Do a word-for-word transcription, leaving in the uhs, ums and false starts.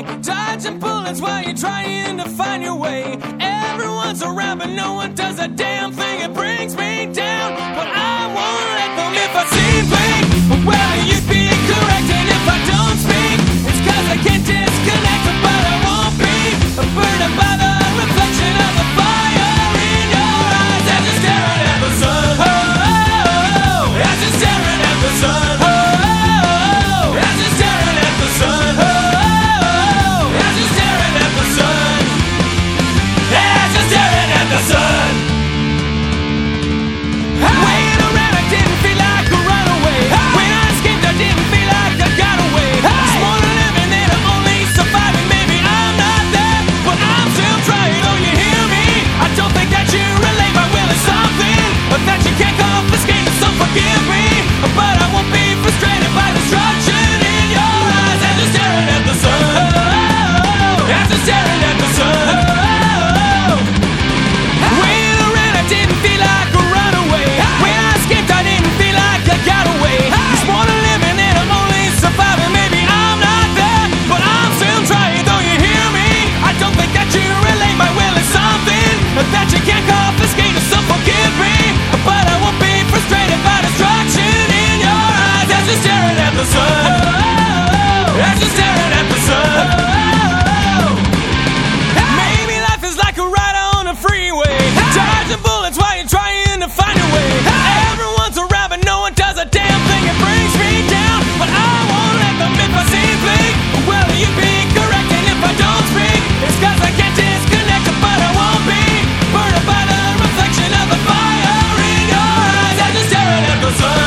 away, dodging bullets while you're trying to find your way. Everyone's around, but no one does a damn thing. It brings me down, but I won't let them. If I seem fake, well, you'd be correct. And if I don't speak, it's cause I can't disconnect. But I won't be burdened by the reflection of the fire in your eyes as you're staring at the sun. Oh, oh, oh, as you're staring at the sun. Oh, oh, oh, as you're staring at the sun. Oh, oh, oh, as you're staring at the sun. As you're staring at the sun. Waiting around, I didn't feel like a runaway. When I escaped, I didn't feel like I got away. It's more than living than I'm only surviving. Maybe I'm not there, but I'm still trying. Oh, you hear me? I don't think that you relate. My will is something that you can't confiscate. So forgive me, but I won't be frustrated by destruction in your eyes as you're staring at the sun. Oh, as you're staring at the sun. Oh, waiting around, I didn't feel like a runaway. When I escaped, I didn't feel like I got away. It's more than living and I'm only surviving. Maybe I'm not there, but I'm still trying. Though you hear me, I don't think that you relate. My will is something that you can't confiscate. So forgive me, but I won't be frustrated by destruction in your eyes as you're staring at the sun. As you're staring at the sun. Maybe life is like a ride on a freeway, dodging bullets while you're trying to find your way. Everyone's around, but no one does a damn thing. It brings me down, but I won't let them. If I seem fake, well, you'd be correct. And if I don't speak, it's cause I can't disconnect. But I won't be burned by the reflection of the fire in your eyes as you're staring at the sun.